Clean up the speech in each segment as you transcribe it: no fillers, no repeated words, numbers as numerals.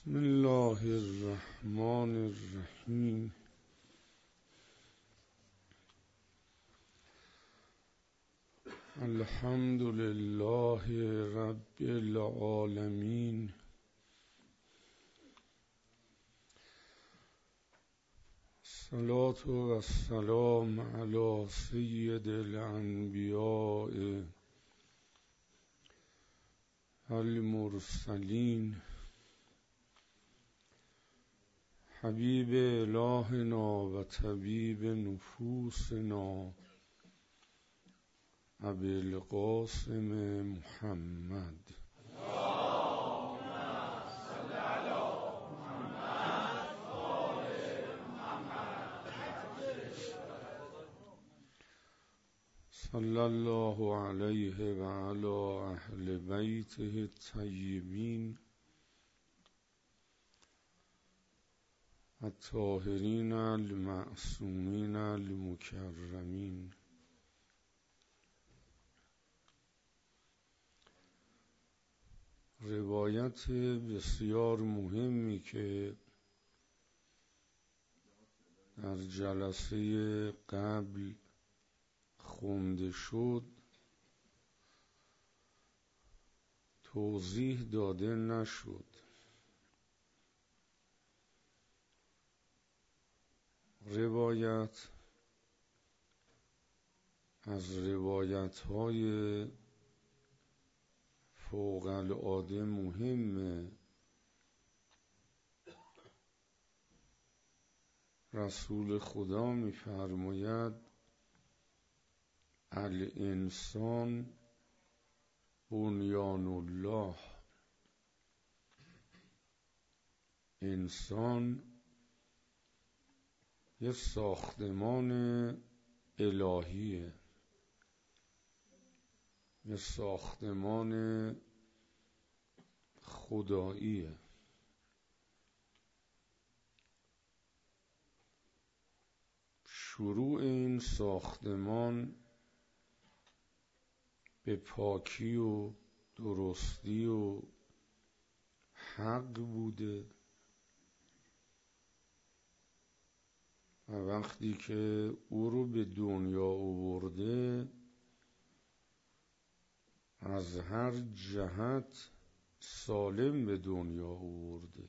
بسم الله الرحمن الرحیم. الحمد لله رب العالمین. الصلاة والسلام علی سید الانبیاء المرسلین حبیب الهنا و طبیب نفوسنا ابی القاسم محمد. اللهم صل علی محمد و آل محمد. صلی الله علیه و علی اهل بیته الطیبین الطاهرین المعصومین المکرمین. روایت بسیار مهمی که در جلسه قبل خونده شد توضیح داده نشد. روایت از روایت‌های فوق العاده مهم رسول خدا می‌فرماید الانسان بنیان الله. انسان یه ساختمان الهیه، یه ساختمان خداییه. شروع این ساختمان به پاکی و درستی و حق بوده و وقتی که او رو به دنیا آورده از هر جهت سالم به دنیا آورده.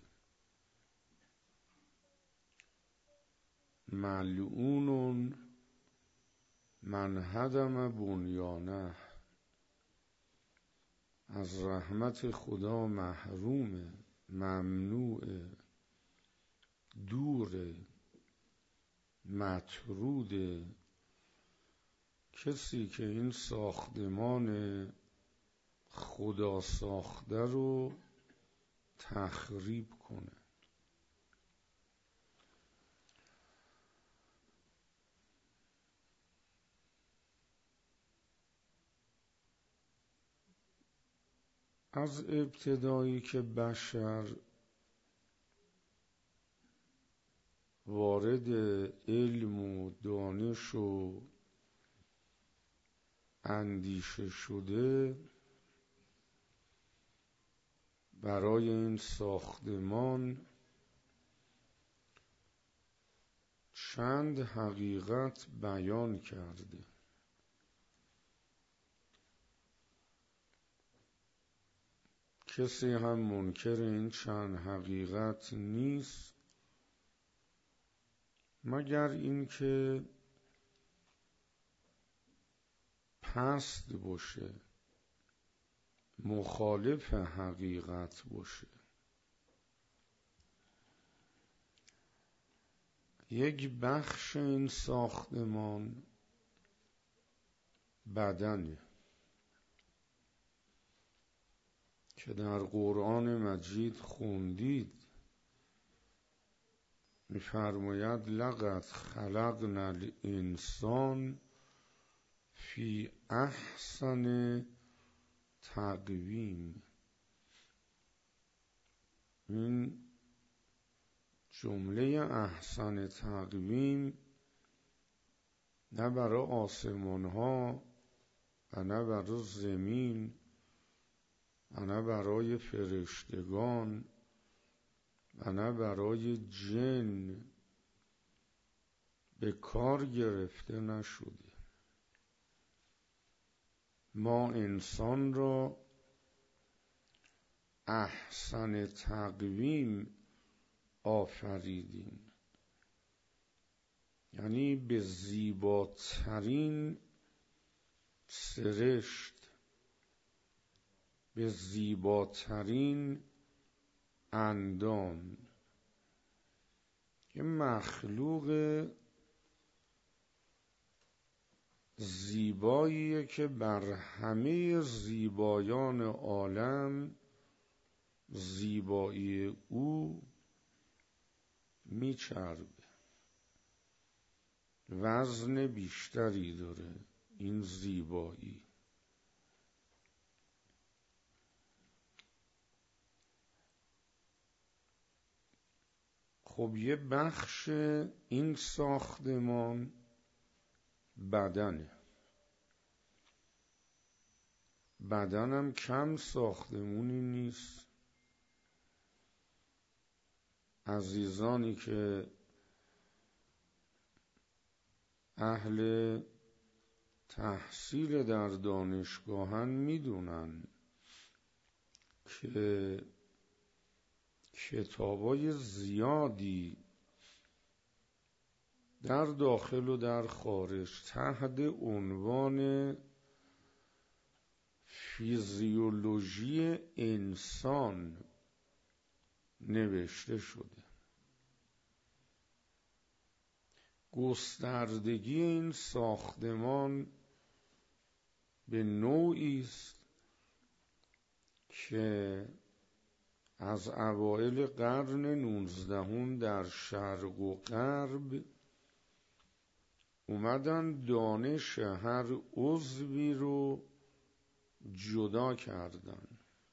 ملعون من هدم بنیانه. از رحمت خدا محرومه، ممنوعه، دوره، مطروده کسی که این ساختمان خدا ساخته رو تخریب کنه. از ابتدایی که بشر وارد علم و دانش و اندیشه شده برای این ساختمان چند حقیقت بیان کرده. کسی هم منکر این چند حقیقت نیست مگر اینکه پست باشه، مخالف حقیقت باشه. یک بخش این ساختمان بدنه که در قرآن مجید خوندید می‌فرماید لقد خلقنا الانسان فی احسن تقویم. این جمله احسن تقویم نه برای آسمان ها و نه برای زمین و نه برای فرشتگان و نه برای جن به کار گرفته نشده. ما انسان را احسن تقویم آفریدیم، یعنی به زیباترین سرشت، به زیباترین اندام. یه مخلوق زیباییه که بر همه زیبایان عالم زیبایی او میچربه، وزن بیشتری داره این زیبایی. خب یه بخش این ساختمان بدنه. بدنم کم ساختمونی نیست. عزیزانی که اهل تحصیل در دانشگاهن میدونن که کتابای زیادی در داخل و در خارج تحت عنوان فیزیولوژی انسان نوشته شده. گستردگی این ساختمان به نوعی است که از اوایل قرن 19 در شرق و غرب اومدن دانش هر عضوی رو جدا کردن.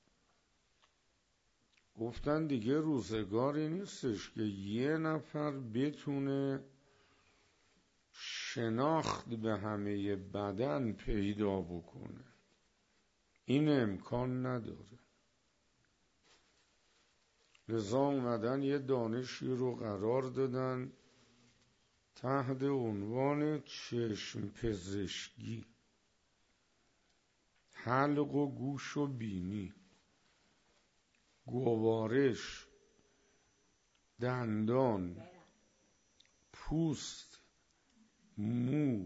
گفتن دیگه روزگاری نیستش که یه نفر بتونه شناخت به همه بدن پیدا بکنه. این امکان نداره. لذا اومدن یه دانشی رو قرار دادن تحت عنوان چشم پزشکی، حلق و گوش و بینی، گوارش، دندان، پوست، مو،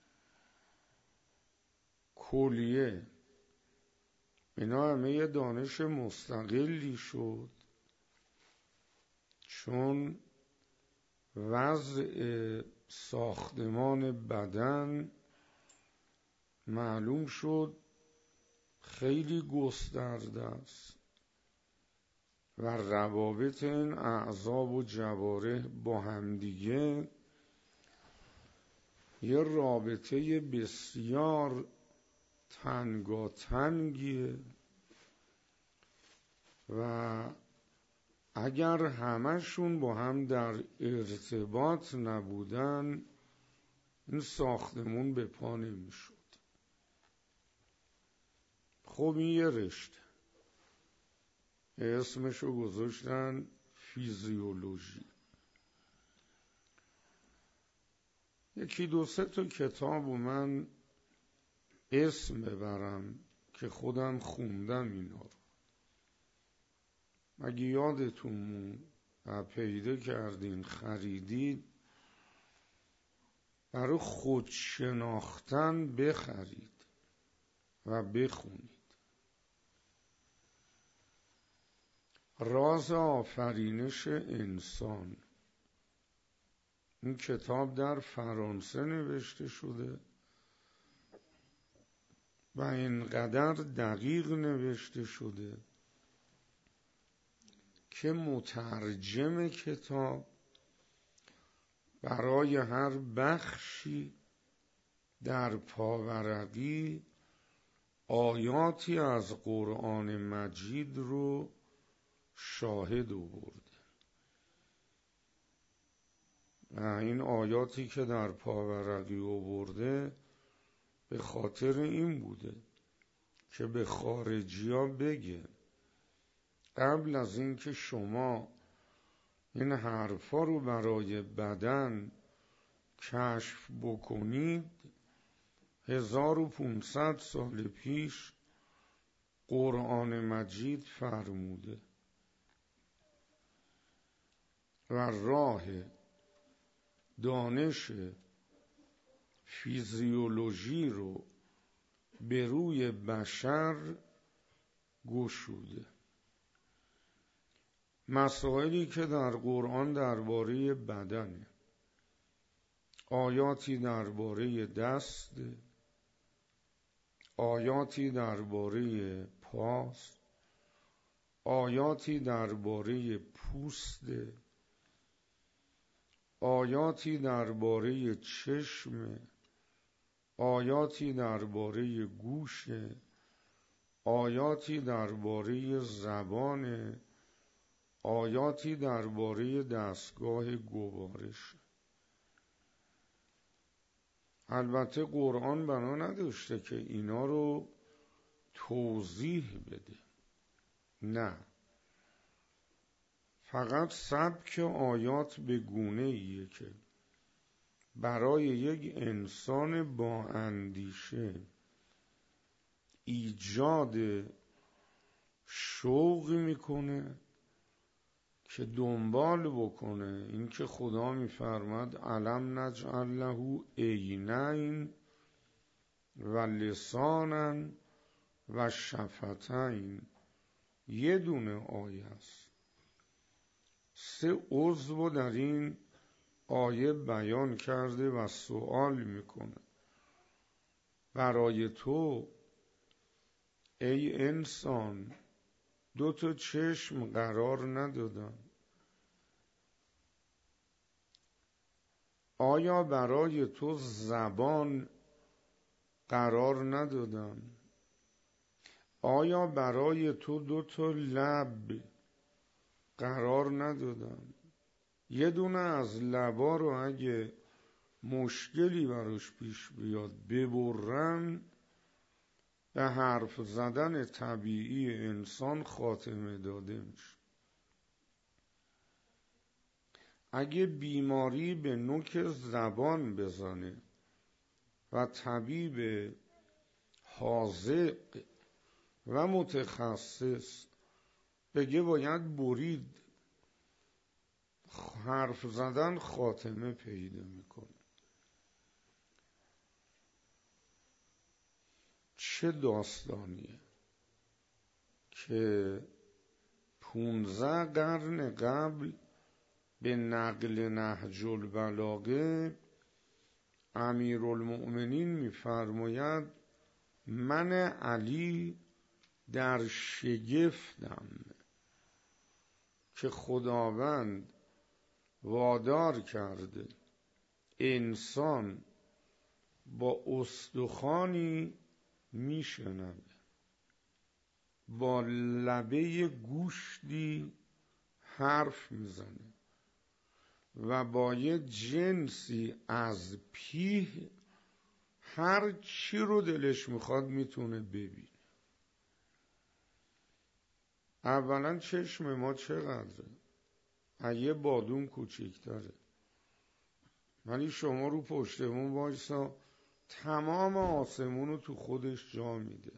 کلیه. اینا همه یه دانش مستقلی شد چون وضع ساختمان بدن معلوم شد خیلی گسترده است و روابط این اعضا و جوارح با همدیگه یه رابطه بسیار تنگاتنگیه و اگر همشون با هم در ارتباط نبودن این ساختمون به پا نمیشد. خب این یه رشته اسمشو گذاشتن فیزیولوژی. یکی دو سه تا کتاب و من اسم ببرم که خودم خوندم اینا رو. مگه یادتون پیدا کردین خریدید، برای خود شناختن بخرید و بخونید. راز آفرینش انسان، این کتاب در فرانسه نوشته شده و اینقدر دقیق نوشته شده که مترجم کتاب برای هر بخشی در پاورقی آیاتی از قرآن مجید رو شاهد آورده. این آیاتی که در پاورقی آورده به خاطر این بوده که به خارجی ها بگه قبل از این که شما این حرفا رو برای بدن کشف بکنید 1500 سال پیش قرآن مجید فرموده و راه دانش فیزیولوژی رو به روی بشر گشوده. مسائلی که در قرآن درباره بدنه، آیاتی درباره دست، آیاتی درباره پاست، آیاتی درباره پوست، آیاتی درباره چشم، آیاتی درباره گوش، آیاتی درباره زبان، آیاتی درباره دستگاه گوارش. البته قرآن بنا نداشته که اینا رو توضیح بده، نه، فقط سبک آیات به گونه ایه که برای یک انسان با اندیشه ایجاد شوق میکنه که دنبال بکنه. این که خدا میفرماد علم نجعل له عینین و لسانا و شفتین، یه دونه آیه است، 3 عضو در این آیه بیان کرده و سوال میکنه برای تو ای انسان 2 چشم قرار ندادم؟ آیا برای تو زبان قرار ندادم؟ آیا برای تو 2 لب قرار ندادم؟ یه دونه از لبا رو اگه مشکلی براش پیش بیاد ببرن، به حرف زدن طبیعی انسان خاتمه داده میشه. اگه بیماری به نوک زبان بزنه و طبیب حاذق و متخصص بگه باید برید، حرف زدن خاتمه پیدا میکنه. چه داستانیه که 15 قرن قبل به نقل نهج البلاغه امیرالمؤمنین میفرماید من علی در شگفتم که خداوند وادار کرده انسان با استخوانی میشنوه، با لبه گوشتی حرف میزنه و با یه جنسی از پیه هر چی رو دلش میخواد میتونه ببینه. اولا چشم ما چقدره؟ یه بادوم کوچیک‌تره، ولی شما رو پشتمون وایسا تمام آسمون رو تو خودش جا میده.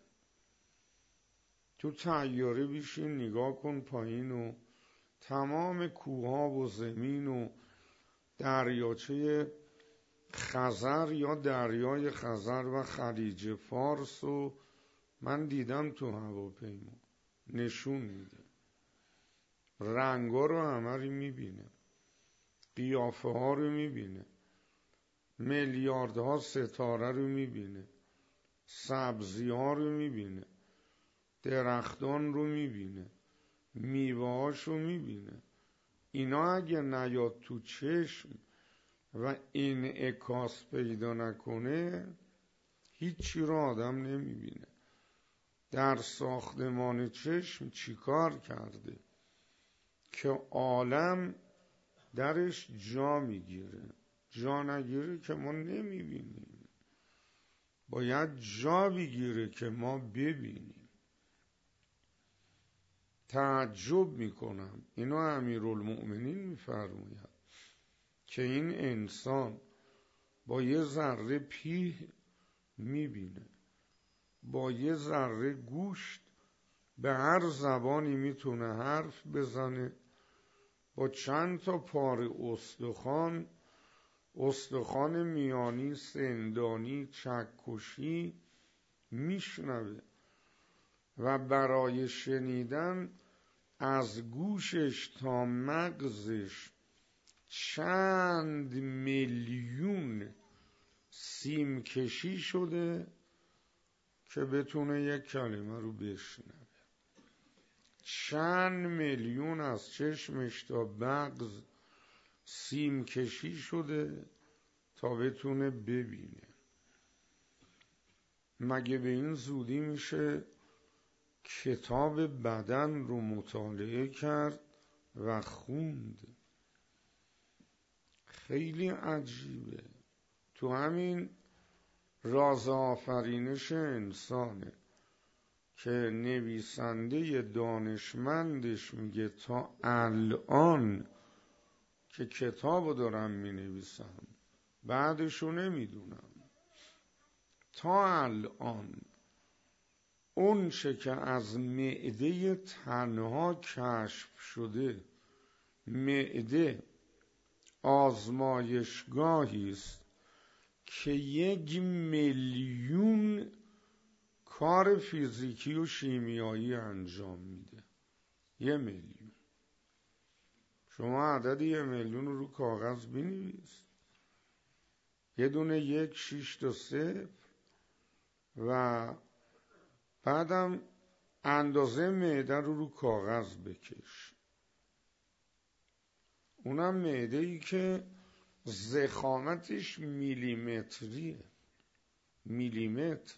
تو طیاره بیشین نگاه کن پایین و تمام کوها و زمین و دریاچه خزر یا دریای خزر و خلیج فارس و من دیدم تو هواپیما نشون میده، رنگا رو همه رو میبینه، قیافه ها رو میبینه، میلیاردها ستاره رو میبینه، سبزی ها رو میبینه، درختان رو میبینه، میوه هاش رو میبینه. اینا اگه نیاد تو چشم و انعکاس پیدا نکنه هیچی رو آدم نمیبینه. در ساختمان چشم چیکار کرده که عالم درش جا میگیره؟ جا نگیره که ما نمیبینیم، باید جا بگیره که ما ببینیم. تعجب میکنم، اینو امیرالمؤمنین میفرماید که این انسان با یه ذره پیه میبینه، با یه ذره گوشت به هر زبانی میتونه حرف بزنه، با چند تا پاره استخوان میانی، سندانی، چکشی میشنوه و برای شنیدن از گوشش تا مغزش چند میلیون سیم کشی شده که بتونه یک کلمه رو بشنوه. چند میلیون از چشمش تا مغز سیم کشی شده تا بتونه ببینه. مگه به این زودی میشه کتاب بدن رو مطالعه کرد و خوند؟ خیلی عجیبه. تو همین راز آفرینش انسانه که نویسنده دانشمندش میگه تا الان که کتابو دارم مینویسم، بعدشو نمیدونم، تا الان اون چه که از معده تنها کشف شده، معده آزمایشگاهی است که 1,000,000 کار فیزیکی و شیمیایی انجام میده. 1,000,000. شما عدد 1,000,000 رو کاغذ بنویس، یه دونه 1 6 تا 0 و بعدم اندازه معده رو کاغذ بکش. اونم معده ای که ضخامتش میلیمتریه. میلیمتر.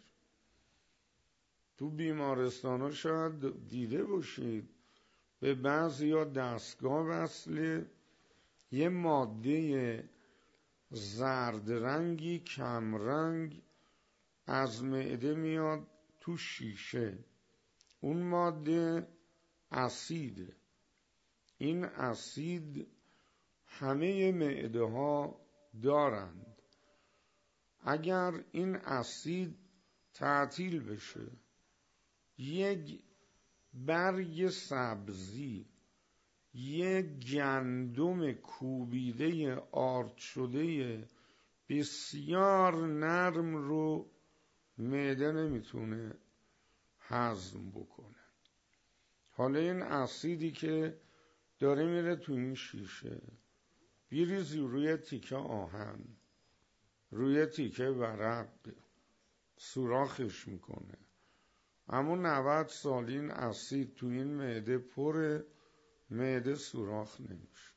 تو بیمارستان ها شاید دیده باشید به بعضیا دستگاه وصله، یه ماده زرد رنگی کمرنگ از معده میاد تو شیشه. اون ماده اسیده. این اسید همه معده ها دارند. اگر این اسید تعطیل بشه، یک برگ سبزی، یک گندم کوبیده آرد شده بسیار نرم رو معده نمیتونه هضم بکنه. حالا این اسیدی که داره میره تو این شیشه، بیریزی روی تیکه آهن، روی تیکه ورق، سوراخش میکنه. اما 90 سال این اسید تو این معده پره، معده سوراخ نمیشه.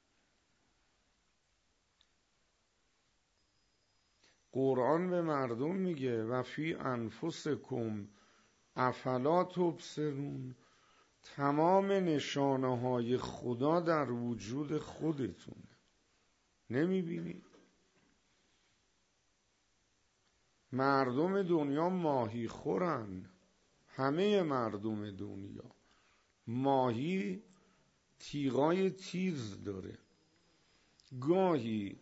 قرآن به مردم میگه و فی انفسکم افلا تبصرون، تمام نشانه های خدا در وجود خودتونه، نمیبینی؟ مردم دنیا ماهی خورن، همه مردم دنیا. ماهی تیغای تیز داره. گاهی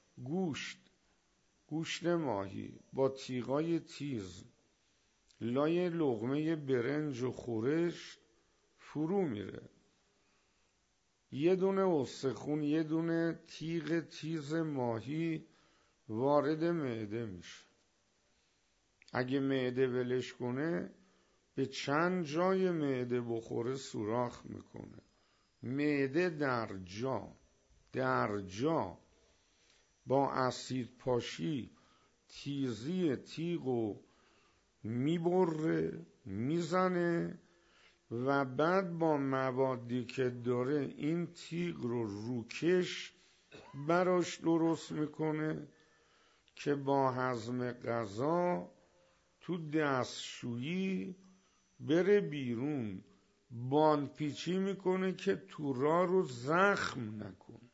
گوشت ماهی با تیغای تیز لای لقمه برنج و خورش فرو میره. یه دونه استخون، یه دونه تیغ تیز ماهی وارد معده میشه. اگه معده ولش کنه به چند جای معده بخوره سوراخ میکنه. معده در جا با اسید پاشی تیزی تیغو میبره، میزنه و بعد با موادی که داره این تیغ رو روکش براش درست میکنه که با هضم غذا تو دستشویی بره بیرون، باندپیچی میکنه که تو راه رو زخم نکنه.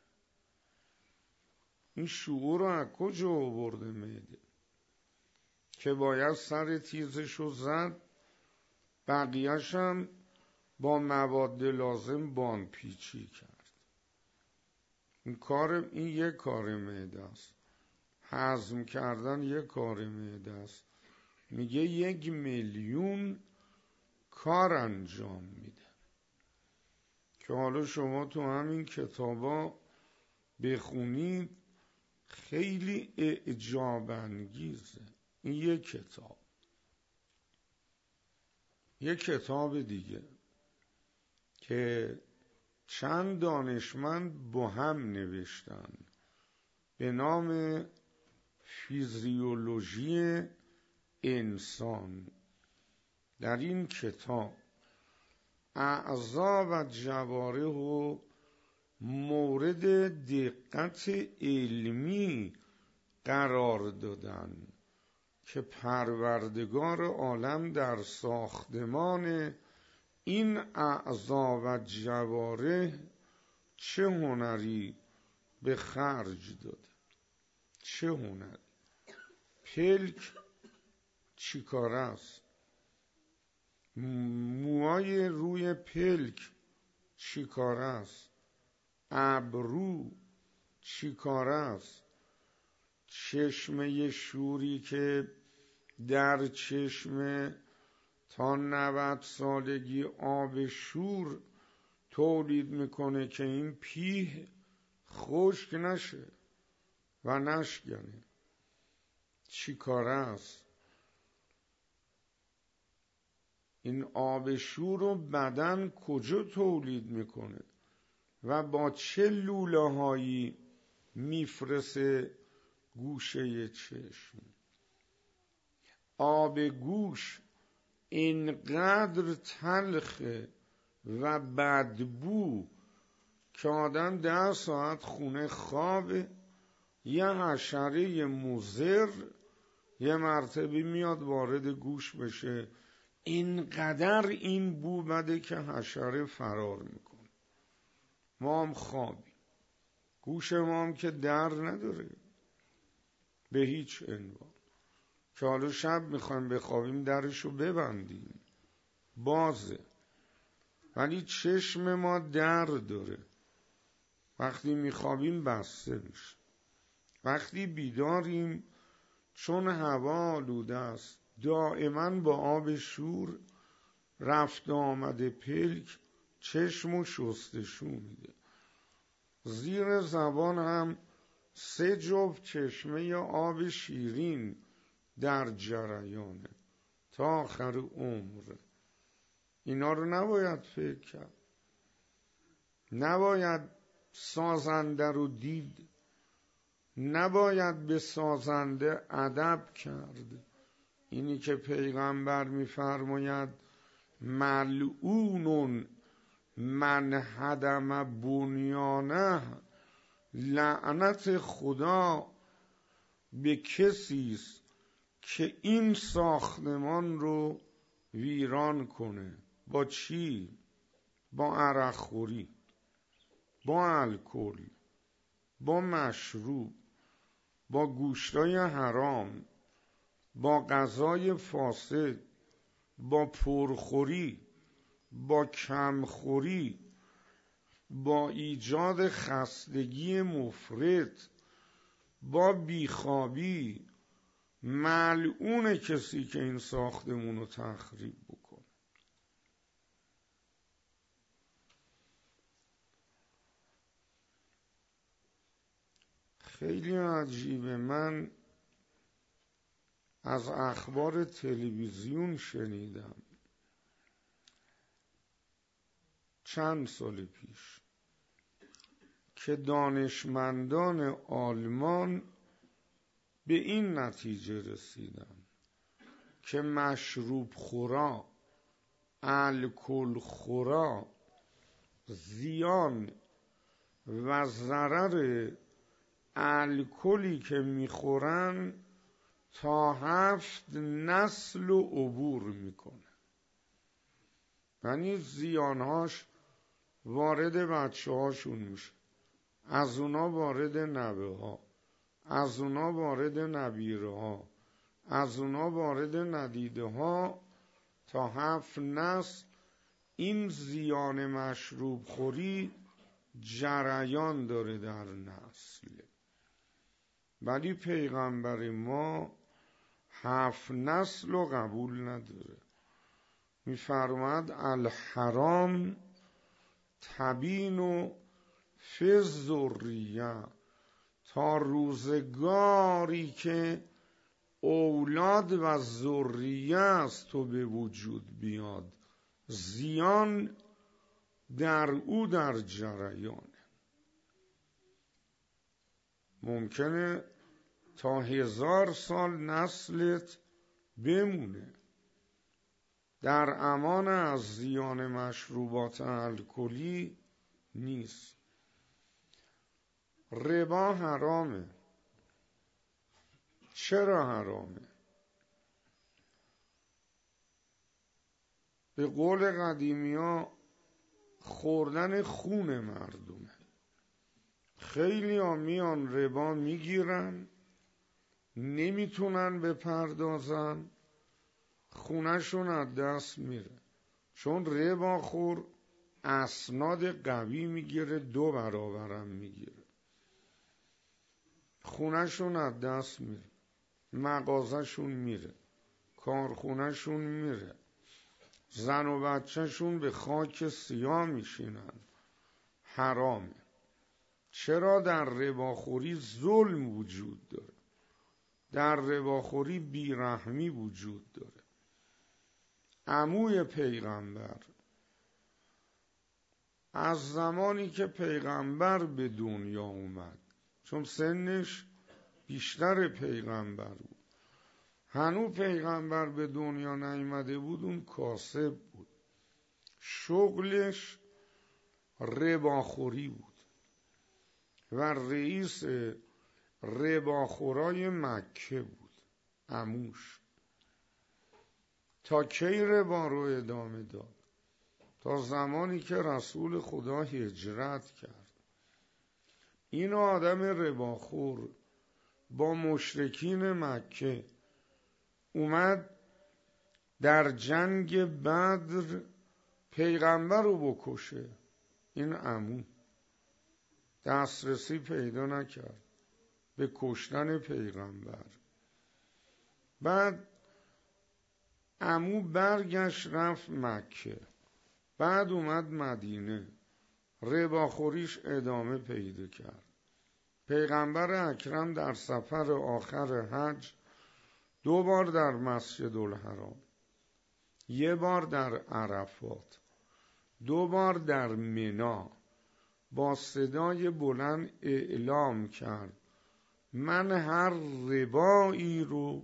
این شعور رو از کجا آورده معده که باید سر تیزش رو زد، بقیه‌ش هم با مواد لازم باندپیچی کرد. این یک کار معده است. هضم کردن یک کار معده است. میگه 1,000,000 کار انجام میده که حالا شما تو همین کتابا بخونید، خیلی اعجاب انگیزه. این یک کتاب دیگه که چند دانشمند با هم نوشتن به نام فیزیولوژی انسان. در این کتاب اعضا و جوارح و مورد دقت علمی قرار دادن که پروردگار عالم در ساختمان این اعضا و جوارح چه هنری به خرج داده. چه هنری؟ پلک چی کار است؟ موهای روی پلک چی کار است؟ ابرو چی کار است؟ چشمه شوری که در چشمه تا 90 سالگی آب شور تولید میکنه که این پیه خشک نشه و نشکنه. چی کار است؟ این آب شور رو بدن کجا تولید میکنه و با چه لوله هایی میفرسه گوشه چشم؟ آب گوش اینقدر تلخه و بدبو که آدم 10 ساعت خونه خوابه، یه حشره مضر یه مرتبه میاد وارد گوش بشه، اینقدر این بو بده که حشره فرار میکنه. ما هم خوابیم، گوش ما هم که در نداره به هیچ عنوان، که حالا شب میخوایم بخوابیم درشو ببندیم بازه، ولی چشم ما در داره، وقتی میخوابیم بسته میشه. وقتی بیداریم چون هوا آلوده است دائما با آب شور رفت آمده پلک چشم و شستشو میده. زیر زبان هم 3 جفت چشمه آب شیرین در جریانه تا آخر عمر. اینا رو نباید فکر کرد، نباید سازنده رو دید، نباید به سازنده ادب کرد. اینی که پیغمبر میفرماید ملعون من هدم بنیانه، لعنت خدا به کسی است که این ساختمان رو ویران کنه. با چی؟ با عرق خوری، با الکل، با مشروب، با گوشتای حرام، با غذای فاسد، با پرخوری، با کمخوری، با ایجاد خستگی مفرط، با بیخوابی. ملعون کسی که این ساختمون رو تخریب بکنه. خیلی عجیبه، من از اخبار تلویزیون شنیدم چند سال پیش که دانشمندان آلمان به این نتیجه رسیدن که مشروب خورا، الکل خورا زیان و ضرر الکلی که میخورن تا 7 نسل و عبور میکنه. یعنی زیانهاش وارد بچه هاشون میشه، از اونا وارد نوه ها، از اونا وارد نبیره ها، از اونا وارد ندیده ها، تا 7 نسل این زیان مشروب خوری جریان داره در نسل، ولی پیغمبر ما 7 نسل رو قبول نداره. میفرماد الحرام تبین و فی الذریه، تا روزگاری که اولاد و ذریه از تو به وجود بیاد زیان در او در جریان. ممکنه تا 1000 سال نسلت بمونه در امان از زیان مشروبات الکلی نیست. ربا حرامه. چرا حرامه؟ به قول قدیمی ها خوردن خون مردمه. خیلی ها میان ربا میگیرن، نمیتونن بپردازن، خونهشون از دست میره. چون ربا خور اسناد قوی میگیره، 2 برابرم میگیره، خونهشون از دست میره، مغازهشون میره، کارخونهشون میره، زن و بچهشون به خاک سیاه میشینن. حرامه. چرا؟ در رباخوری ظلم وجود داره، در رباخوری بیرحمی وجود داره. عموی پیغمبر از زمانی که پیغمبر به دنیا اومد، چون سنش بیشتر پیغمبر بود، هنوز پیغمبر به دنیا نیامده بود، اون کاسب بود، شغلش رباخوری بود و رئیس رباخورای مکه بود عموش. تا کی ربا رو ادامه داد؟ تا زمانی که رسول خدا هجرت کرد. این آدم رباخور با مشرکین مکه اومد در جنگ بدر پیغمبر رو بکشه. این عمو دسترسی پیدا نکرد به کشتن پیغمبر. بعد عمو برگشت رفت مکه، بعد اومد مدینه، رباخوریش ادامه پیدا کرد. پیغمبر اکرم در سفر آخر حج 2 بار در مسجد الحرام، 1 بار در عرفات، 2 بار در منی با صدای بلند اعلام کرد من هر ربایی رو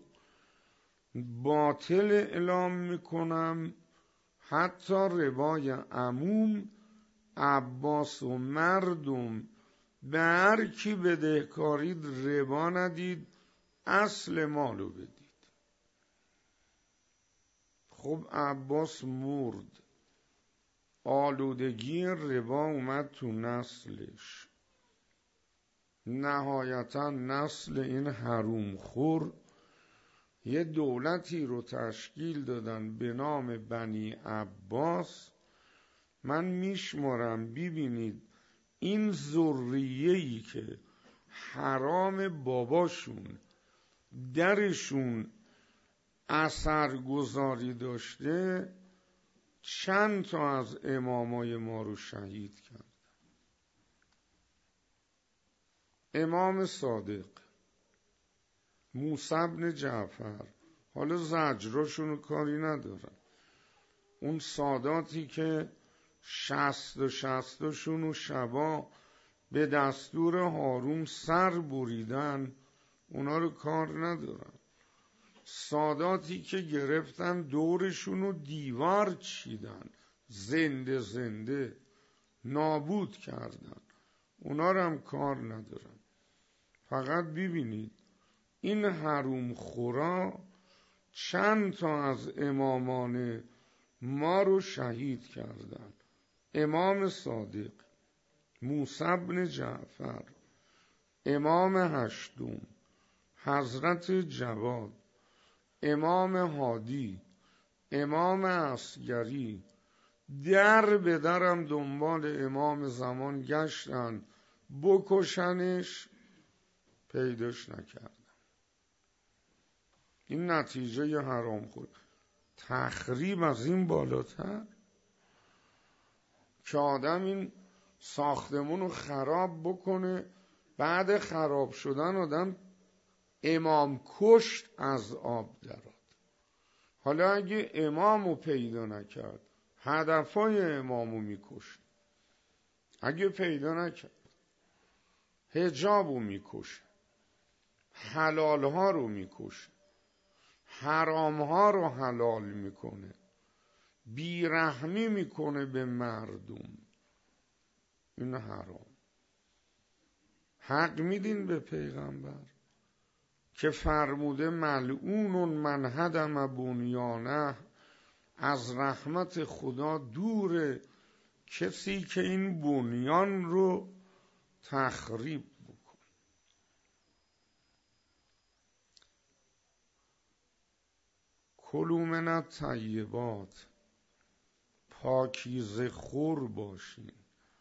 باطل اعلام میکنم، حتی ربای عموم، عباس و مردم به هر کی بدهکارید ربا ندید، اصل مالو بدید. خب عباس مرد، آلودگی ربا اومد تو نسلش، نهایتا نسل این حروم خور یه دولتی رو تشکیل دادن به نام بنی عباس. من میشمارم ببینید این ذریه‌ای که حرام باباشون درشون اثرگذاری داشته، چند تا از امامای ما رو شهید کرد. امام صادق، موسی بن جعفر، حالا زجراشونو کاری ندارن، اون ساداتی که 60 شونو شبا به دستور هارون سر بریدن، اونا رو کار ندارن. ساداتی که گرفتن دورشونو دیوار چیدن، زنده زنده نابود کردن، اونا رو هم کار ندارن. فقط ببینید این حروم خورا چند تا از امامان ما رو شهید کردن. امام صادق، موسی بن جعفر، امام هشتم، حضرت جواد، امام هادی، امام عسگری، در به درم دنبال امام زمان گشتن بکشنش، پیداش نکردن. این نتیجه حرام خود. تخریب از این بالاتر که آدم این ساختمون رو خراب بکنه، بعد خراب شدن آدم امام کشت از آب درآد. حالا اگه امام رو پیدا نکرد، هدفای امام رو میکشه. اگه پیدا نکرد، حجاب رو میکشه، حلال ها رو میکشه، حرام ها رو حلال میکنه، بیرحمی میکنه به مردم. این حرام. حق میدین به پیغمبر که فرموده ملعون من هدم بنیانه، از رحمت خدا دوره کسی که این بنیان رو تخریب بکن. کلوا من الطیبات، پاکیزه خور باشین،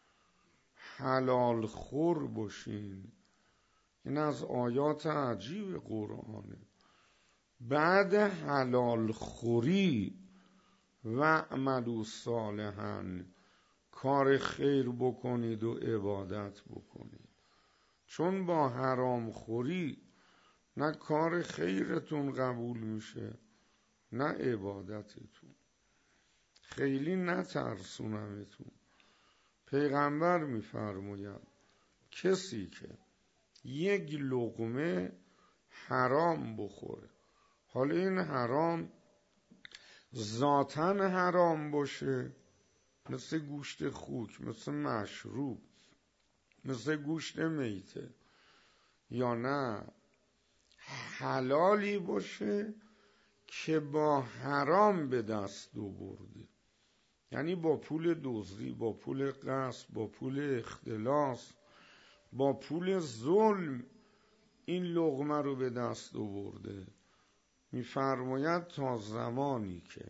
حلال خور باشین. این از آیات عجیب قرآنه. بعد حلال خوری و اعملوا صالحا، کار خیر بکنید و عبادت بکنید. چون با حرام خوری نه کار خیرتون قبول میشه نه عبادتتون. خیلی نترسونمتون. پیغمبر میفرماید کسی که یک لقمه حرام بخوره، حالا این حرام ذاتاً حرام باشه، مثل گوشت خوک، مثل مشروب، مثل گوشت میته، یا نه حلالی باشه که با حرام به دست آورده، یعنی با پول دزدی، با پول غصب، با پول اختلاس، با پول ظلم این لقمه رو به دست آورده. میفرماید تا زمانی که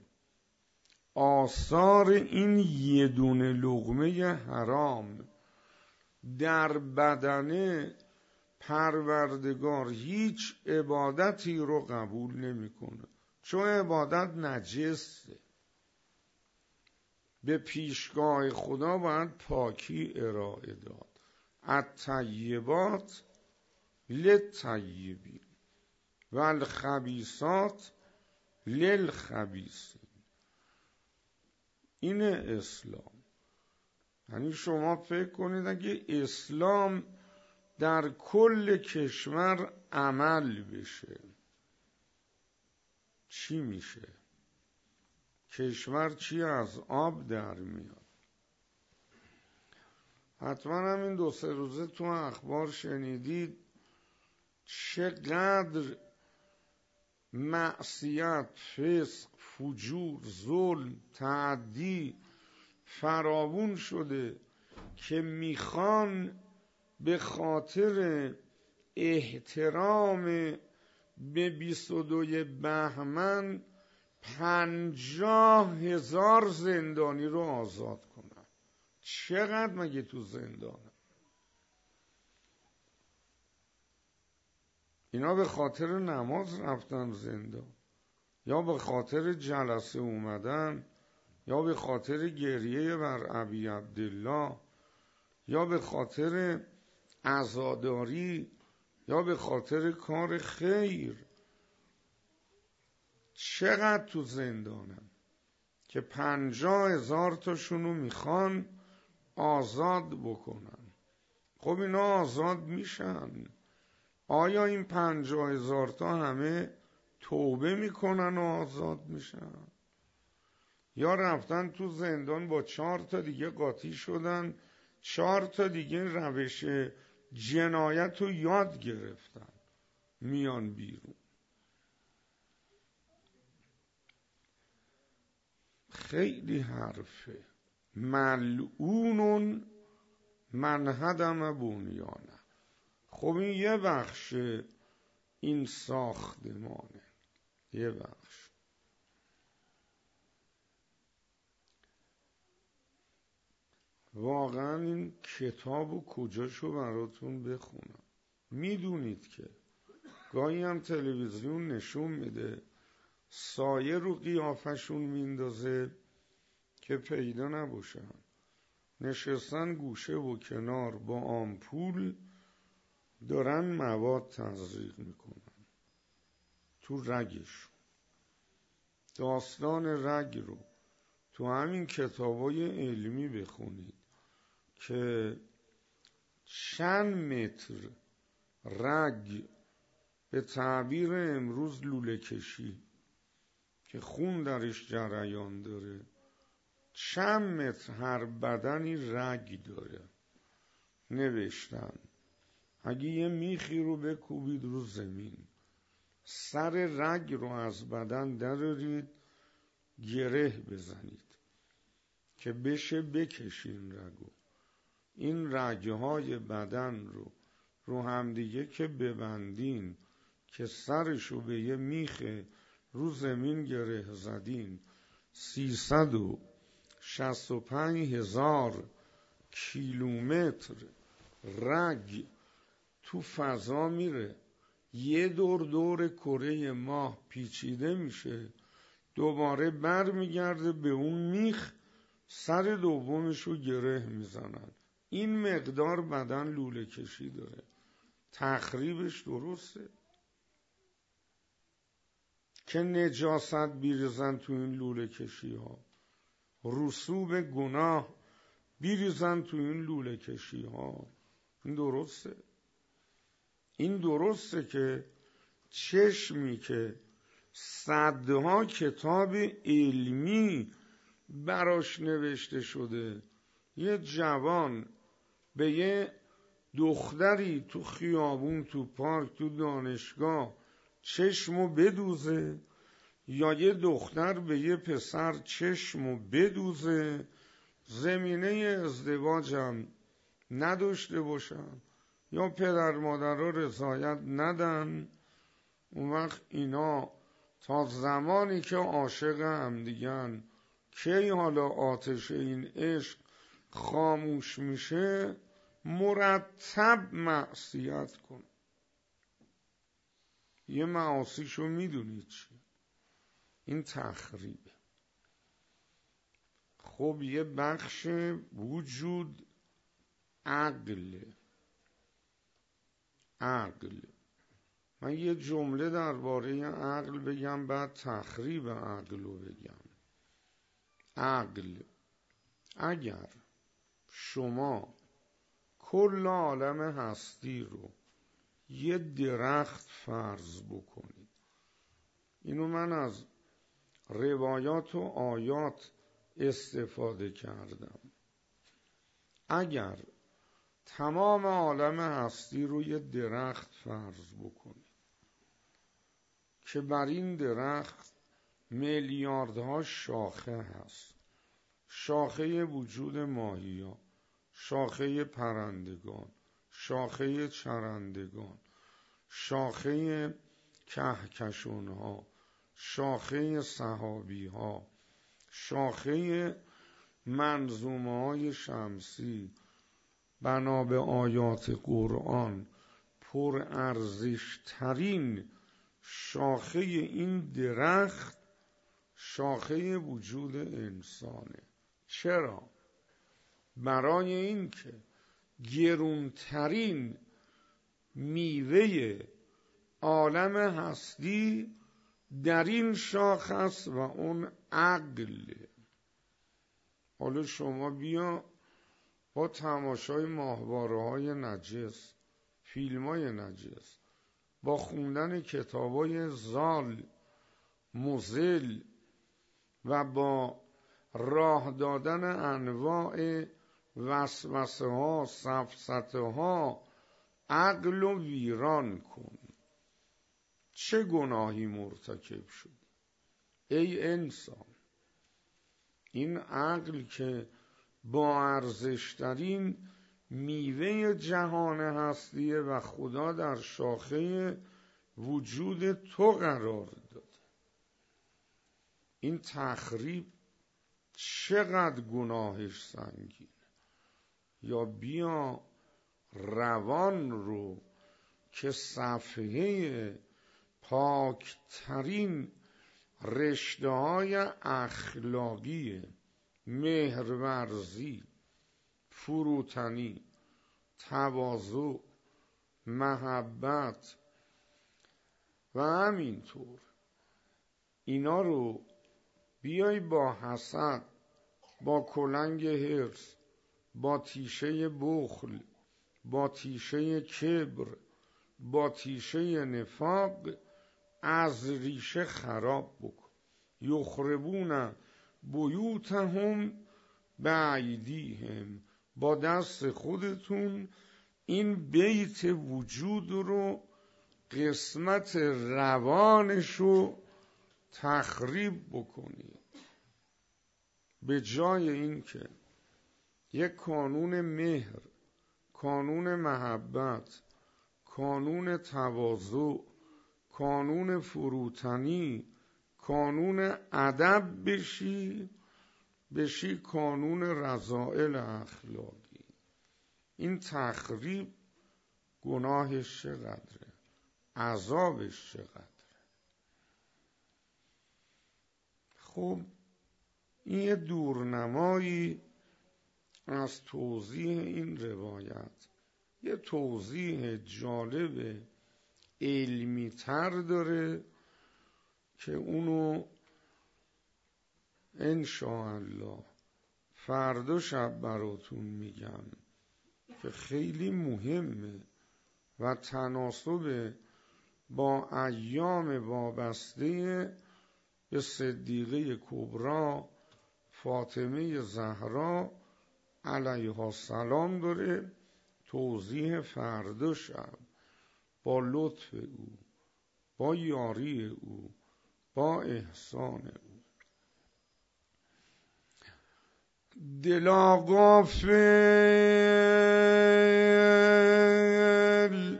آثار این یه دونه لقمه حرام در بدن پروردگار هیچ عبادتی رو قبول نمیکنه، چون عبادت نجسه. به پیشگاه خدا باید پاکی ارائه داد. الطیبات للطیبین و الخبیثات للخبیثین. این اسلام. یعنی شما فکر کنید اگه اسلام در کل کشور عمل بشه چی میشه؟ کشور چی از آب در میاد؟ حتما همین 2-3 روزه تو اخبار شنیدید چقدر معصیت، فسق، فجور، ظلم، تعدی فراوون شده که میخوان به خاطر احترام به 22 بهمن 50,000 زندانی رو آزاد کنن. چقدر مگه تو زندانه؟ اینا به خاطر نماز رفتن زندان، یا به خاطر جلسه اومدن، یا به خاطر گریه بر ابی عبدالله، یا به خاطر عزاداری، یا به خاطر کار خیر. چقدر تو زندانن که 50,000 تاشونو میخوان آزاد بکنن. خب اینا آزاد میشن. آیا این 50,000 تا همه توبه میکنن و آزاد میشن؟ یا رفتن تو زندان با 4 تا دیگه قاطی شدن، 4 تا دیگه روش جنایت رو یاد گرفتن، میان بیرون. خیلی حرفه. ملعون من هدم بنیانه. خب این یه بخش این ساختمانه، یه بخش. واقعا این کتابو کجاشو براتون بخونم؟ میدونید که گاهی هم تلویزیون نشون میده سایه رو قیافشون میندازه که پیدا نباشن، نشستن گوشه و کنار با آمپول دارن مواد تزریق میکنن تو رگشون. داستان رگ رو تو همین کتابای علمی بخونید که چند متر رگ به تعبیر امروز لوله کشی که خون درش جریان داره، چند متر هر بدنی رگ داره. نوشتن اگه یه میخی رو بکوبید رو زمین، سر رگ رو از بدن درارید، گره بزنید که بشه بکشین رگو، این رگهای بدن رو همدیگه که ببندین که سرشو به یه میخ رو زمین گره زدین، 365,000 کیلومتر رگ تو فضا میره، یه دور کره ماه پیچیده میشه، دوباره بر میگرده به اون میخ، سر دومشو گره میزنن. این مقدار بدن لوله کشی داره. تخریبش درسته که نجاست بیریزن تو این لوله کشی ها، رسوب گناه بیریزن تو این لوله کشی ها. این درسته؟ این درسته که چشمی که صدها کتاب علمی براش نوشته شده، یه جوان به یه دختری تو خیابون، تو پارک، تو دانشگاه چشمو بدوزه، یا یه دختر به یه پسر چشمو بدوزه، زمینه ازدواجم نداشته باشن یا پدر مادرها رضایت ندن، اون وقت اینا تا زمانی که عاشق هم دیگن، کی حالا آتش این عشق خاموش میشه، مرتب معصیت کن. یه معاصیشو میدونید چی؟ این تخریبه. خب یه بخش وجود عقل. من یه جمله درباره عقل بگم، بعد تخریب عقل رو بگم. عقل، اگر شما کل عالم هستی رو یه درخت فرض بکنید، اینو من از روایات و آیات استفاده کردم، اگر تمام عالم هستی رو یه درخت فرض بکنید که بر این درخت میلیاردها شاخه هست، شاخه وجود ماهی‌ها، شاخه پرندگان، شاخه چرندگان، شاخه کهکشان‌ها، شاخه سحابی‌ها، شاخه منظومه‌های شمسی، بنا به آیات قرآن پر ارزش ترین شاخه این درخت شاخه وجود انسانه. چرا؟ برای این که گرونترین میوه عالم هستی در این شاخ است و اون عقل. حالا شما بیا با تماشای ماهواره‌های نجس، فیلم‌های نجس، با خوندن کتاب‌های ضال مضل و با راه دادن انواع وسوسه ها، سفسطه ها، عقل و ویران کن. چه گناهی مرتکب شد ای انسان؟ این عقل که با ارزشترین میوه جهان هستیه و خدا در شاخه وجود تو قرار داد، این تخریب چقدر گناهش سنگین. یا بیا روان رو که صفحه پاکترین رشته های اخلاقی، مهرورزی، فروتنی، تواضع، محبت و همینطور اینا رو بیای با حسد، با کلنگ حرص، با تیشه بخل، با تیشه کبر، با تیشه نفاق از ریشه خراب بکن. یخربون بیوتهم بایدیهم، با دست خودتون این بیت وجود رو، قسمت روانشو تخریب بکنید. به جای این که یک قانون مهر، قانون محبت، قانون تواضع، قانون فروتنی، قانون ادب بشی قانون رذائل اخلاقی. این تخریب گناهش چقدره، عذابش چقدره. خب این یه دورنمایی از توضیح این روایت، یه توضیح جالب علمی تر داره که اونو انشاءالله فردا شب براتون میگم که خیلی مهمه و تناسب با ایام وابسته به صدیقه کبری فاطمه زهرا علیها السلام داره. توضیح فردا شب با لطف او، با یاری او، با احسان او. دلا غافل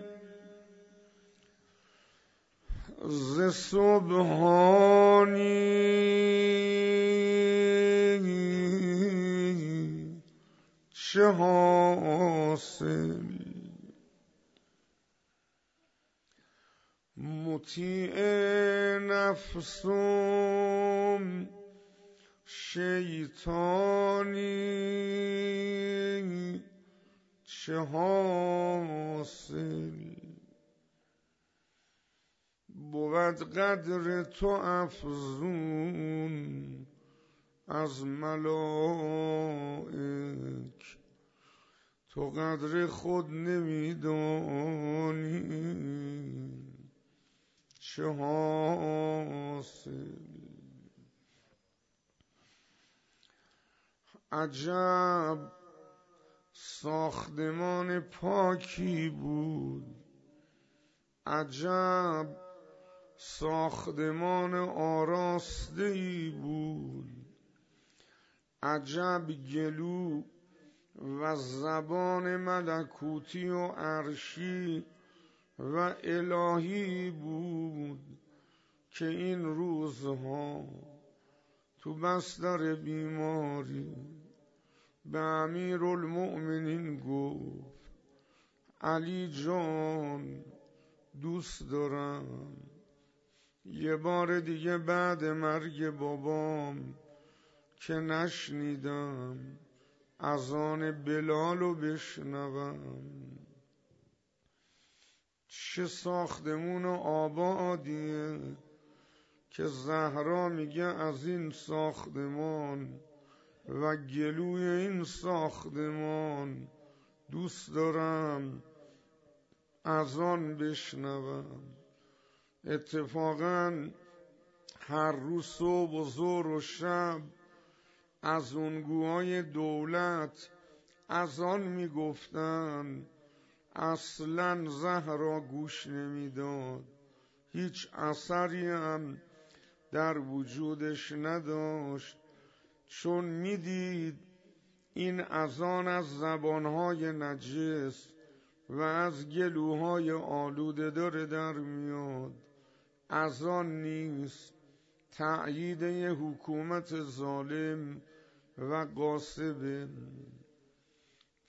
ز سبحانی چه حاصل، مطیع نفسم شیطانی چه حاصل، بود قدر تو افزون از ملائک، تو قدر خود نمیدانی چه حاصل. عجب ساختمان پاکی بود، عجب ساختمان آراسته‌ای بود، عجب گلو و زبان ملکوتی و عرشی و الهی بود که این روزها تو بستر بیماری به امیرالمؤمنین گفت علی جان دوست دارم یه بار دیگه بعد مرگ بابام که نشنیدم اذان بلالو بشنوم. چه ساختمون آبادیه که زهرا میگه از این ساختمان و گلوی این ساختمان دوست دارم اذان بشنوم. اتفاقا هر روز صبح و ظهر و شب از اونگوهای دولت اذان میگفتن، اصلا زهرا گوش نمیداد، هیچ اثری هم در وجودش نداشت، چون میدید این اذان از زبانهای نجس و از گلوهای آلوده داره در میاد. اذان نیست، تأیید حکومت ظالم و غاصب.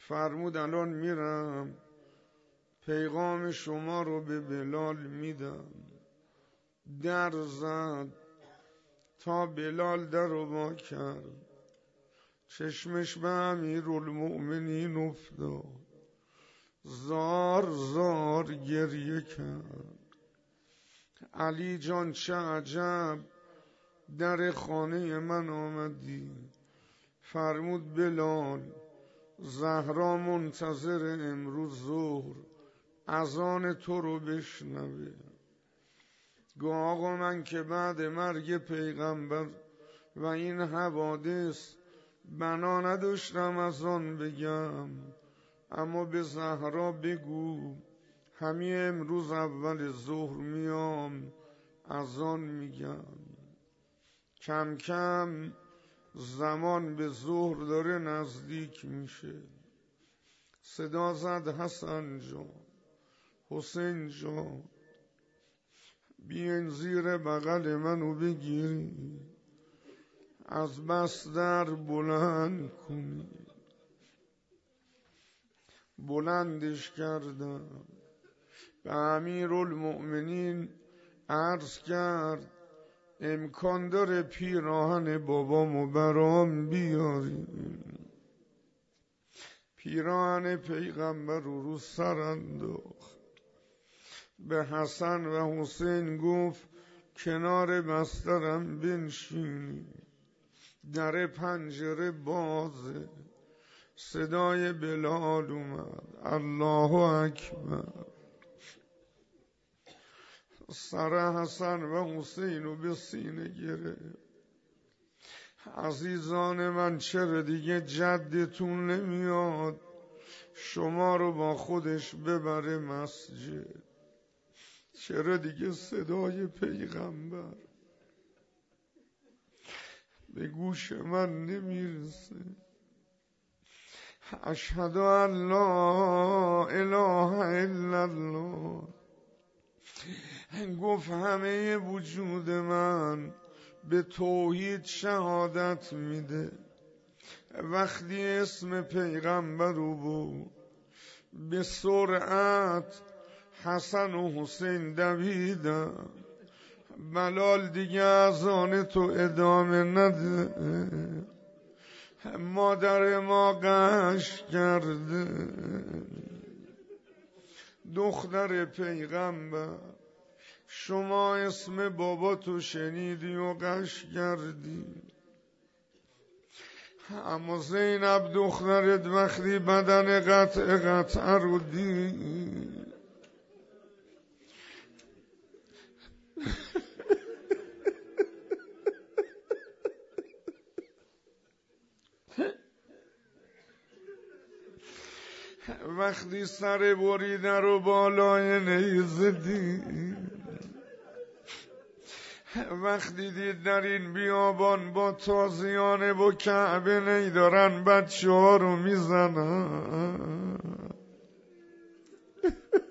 فرمود الان میرم پیغام شما رو به بلال میدم. در زد تا بلال در رو با کرد، چشمش به امیرالمؤمنین افتاد، زار زار گریه کرد. علی جان چه عجب در خانه من آمدی؟ فرمود بلال زهرا منتظر امروز ظهر اذان تو رو بشنوه. گو آقا من که بعد مرگ پیغمبر و این حوادث بنا نداشتم از آن بگم، اما به زهرا بگو همین امروز اول ظهر میام از آن میگم. کم کم زمان به ظهر داره نزدیک میشه. صدا زد حسن جان، حسین جان، بیاین زیر بغل منو بگیری، از بس در بلند کنی. بلندش کردم، به امیرالمؤمنین عرض کرد امکان داره پیراهن بابامو برام بیاری. پیراهن پیغمبر رو سر انداخت، به حسن و حسین گفت کنار بسترم بنشینی. در پنجره بازه، صدای بلال اومد الله اکبر. سر حسن و حسین رو به سینه گرفت. عزیزان من چرا دیگه جدتون نمیاد شما رو با خودش ببره مسجد؟ چرا دیگه صدای پیغمبر به گوش من نمیرسه؟ اشهد ان لا اله الا الله. گفت همه وجود من به توحید شهادت میده. وقتی اسم پیغمبر رو بود به سرعت حسن و حسین دویدن. بلال دیگه اذان تو ادامه نده، مادر ما قش کرده. دختر پیغمبر شما اسم بابا تو شنیدی و قش کردی، اما زینب دخترت وقتی بدن قطع رو دید وقتی سر بریده رو بالای نیزه دید، وقتی دید در این بیابان با تازیانه و کعبه نیدارن بچه ها رو میزنن،